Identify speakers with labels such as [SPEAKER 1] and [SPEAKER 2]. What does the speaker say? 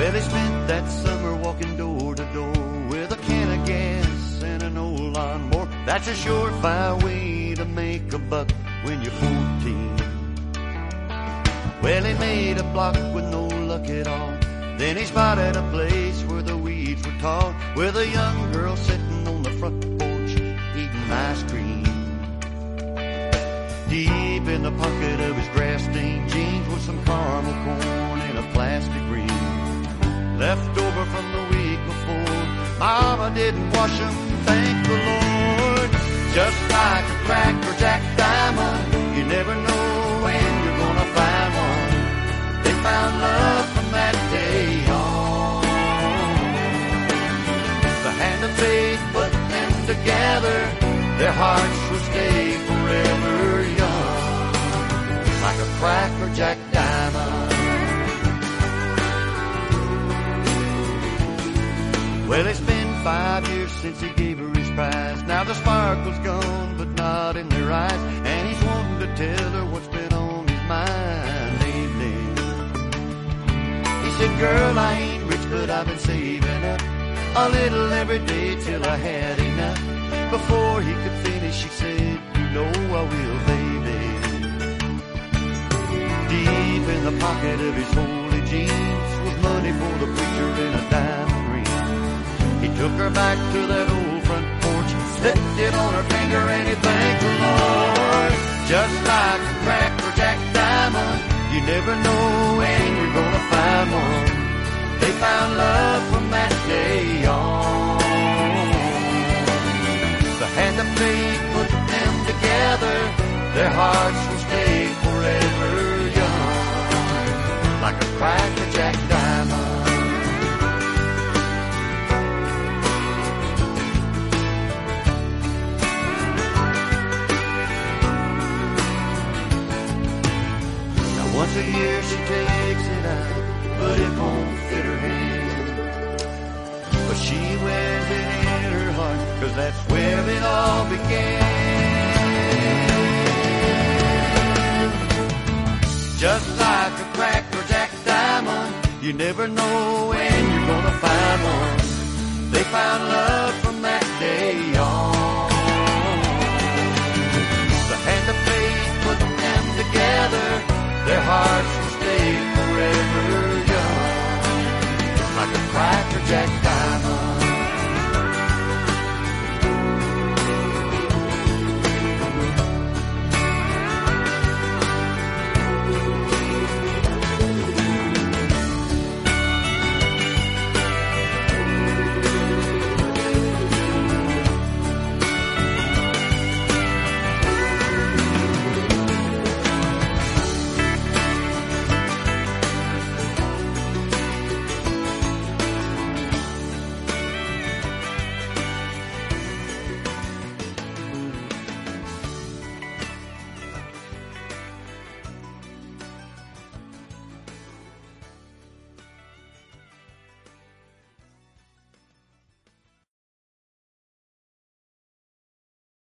[SPEAKER 1] Well, he spent that summer walking door to door with a can of gas and an old lawnmower. That's a surefire way to make a buck when you're 14. Well, he made a block with no luck at all. Then he spotted a place where the weeds were tall, with a young girl sitting on the front porch eating ice cream. Deep in the pocket of his grass-stained jeans was some caramel corn in a plastic ring, left over from the week before. Mama didn't wash them, thank the Lord. Just like a cracker jack diamond, you never know when you're gonna find one. They found love from that day on. The hand of faith put them together, their hearts will stay forever young, like a cracker jack diamond. Well, it's been 5 years since he gave her his prize. Now the sparkle's gone, but not in their eyes, and he's wanting to tell her what's been on his mind lately. He said, girl, I ain't rich, but I've been saving up a little every day till I had enough. Before he could finish, she said, you know I will, baby. Deep in the pocket of his holy jeans was money for the preacher and a diamond ring. He took her back to that old front porch, slipped it on her finger, and he thanked the Lord. Just like a cracker jack diamond, you never know when you're gonna find one. They found love from that day on. The hand of faith put them together, their hearts will stay forever young, like a cracker jack diamond. Once a year she takes it out, but it won't fit her hand. But she wears it in her heart, 'cause that's where it all began. Just like a cracker jack diamond, you never know when you're gonna find one. They found love from that day on.